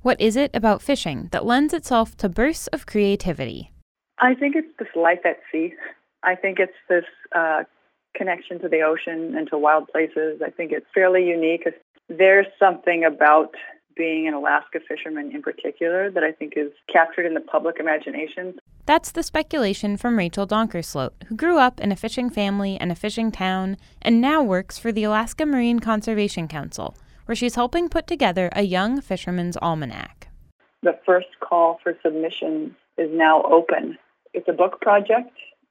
What is it about fishing that lends itself to bursts of creativity? I think it's this life at sea. I think it's this connection to the ocean and to wild places. I think it's fairly unique. There's something about being an Alaska fisherman in particular that I think is captured in the public imagination. That's the speculation from Rachel Donkersloot, who grew up in a fishing family and a fishing town and now works for the Alaska Marine Conservation Council, where she's helping put together a young fisherman's almanac. The first call for submissions is now open. It's a book project,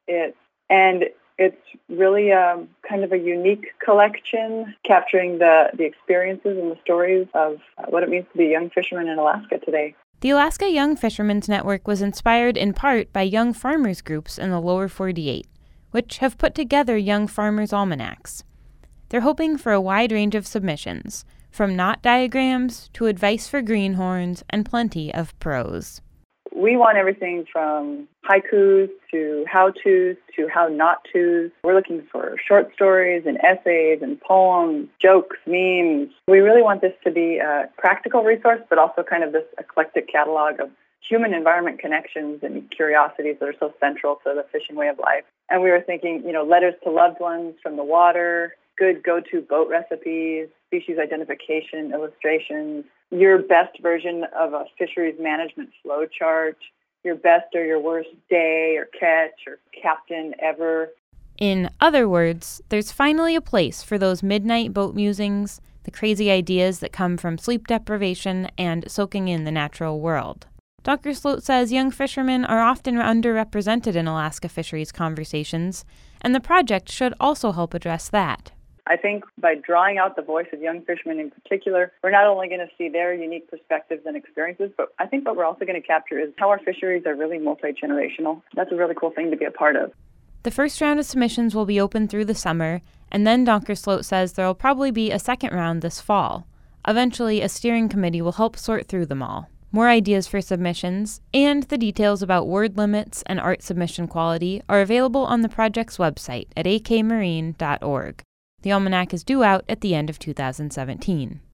and it's really kind of a unique collection capturing the experiences and the stories of what it means to be a young fisherman in Alaska today. The Alaska Young Fishermen's Network was inspired in part by young farmers groups in the lower 48, which have put together young farmers' almanacs. They're hoping for a wide range of submissions, from knot diagrams to advice for greenhorns and plenty of prose. We want everything from haikus to how-tos to how-not-tos. We're looking for short stories and essays and poems, jokes, memes. We really want this to be a practical resource, but also kind of this eclectic catalog of human-environment connections and curiosities that are so central to the fishing way of life. And we were thinking, letters to loved ones from the water, good go-to boat recipes, species identification, illustrations, your best version of a fisheries management flow chart, your best or your worst day or catch or captain ever. In other words, there's finally a place for those midnight boat musings, the crazy ideas that come from sleep deprivation and soaking in the natural world. Donkersloot says young fishermen are often underrepresented in Alaska fisheries conversations, and the project should also help address that. I think by drawing out the voice of young fishermen in particular, we're not only going to see their unique perspectives and experiences, but I think what we're also going to capture is how our fisheries are really multi-generational. That's a really cool thing to be a part of. The first round of submissions will be open through the summer, and then Donkersloot says there will probably be a second round this fall. Eventually, a steering committee will help sort through them all. More ideas for submissions, and the details about word limits and art submission quality are available on the project's website at akmarine.org. The almanac is due out at the end of 2017.